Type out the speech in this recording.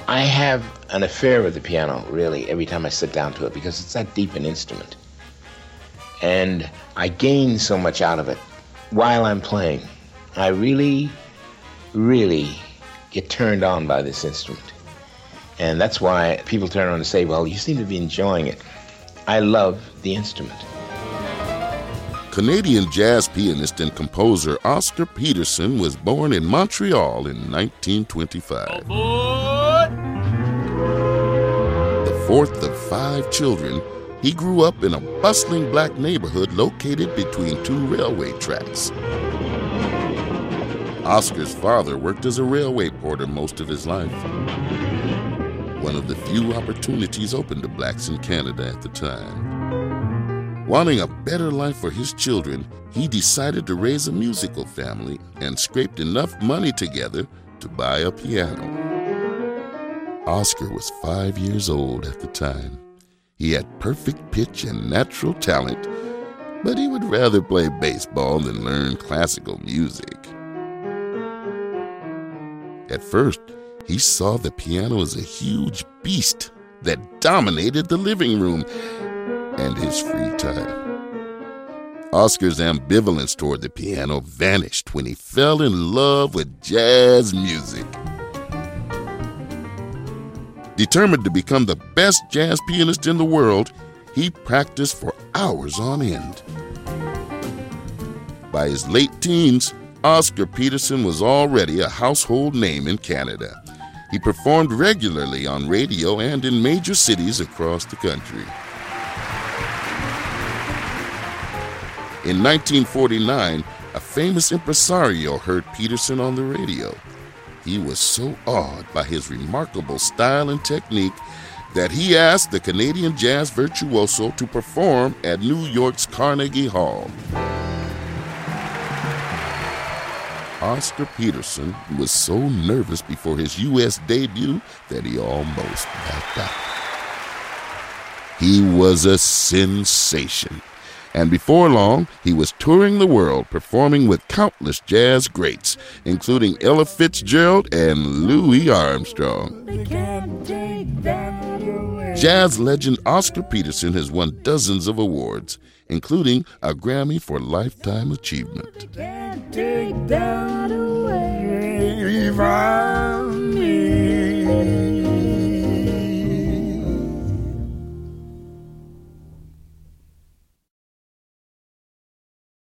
I have an affair with the piano, really, every time I sit down to it, because it's that deep an instrument. And I gain so much out of it while I'm playing. I really, really get turned on by this instrument. And that's why people turn around and say, well, you seem to be enjoying it. I love the instrument. Canadian jazz pianist and composer Oscar Peterson was born in Montreal in 1925. The fourth of 5 children, he grew up in a bustling black neighborhood located between 2 railway tracks. Oscar's father worked as a railway porter most of his life. One of the few opportunities open to blacks in Canada at the time. Wanting a better life for his children, he decided to raise a musical family and scraped enough money together to buy a piano. Oscar was 5 years old at the time. He had perfect pitch and natural talent, but he would rather play baseball than learn classical music. At first, he saw the piano as a huge beast that dominated the living room and his free time. Oscar's ambivalence toward the piano vanished when he fell in love with jazz music. Determined to become the best jazz pianist in the world, he practiced for hours on end. By his late teens, Oscar Peterson was already a household name in Canada. He performed regularly on radio and in major cities across the country. In 1949, a famous impresario heard Peterson on the radio. He was so awed by his remarkable style and technique that he asked the Canadian jazz virtuoso to perform at New York's Carnegie Hall. Oscar Peterson was so nervous before his U.S. debut that he almost backed out. He was a sensation, and before long, he was touring the world performing with countless jazz greats, including Ella Fitzgerald and Louis Armstrong. Jazz legend Oscar Peterson has won dozens of awards, including a Grammy for Lifetime Achievement. Take that away from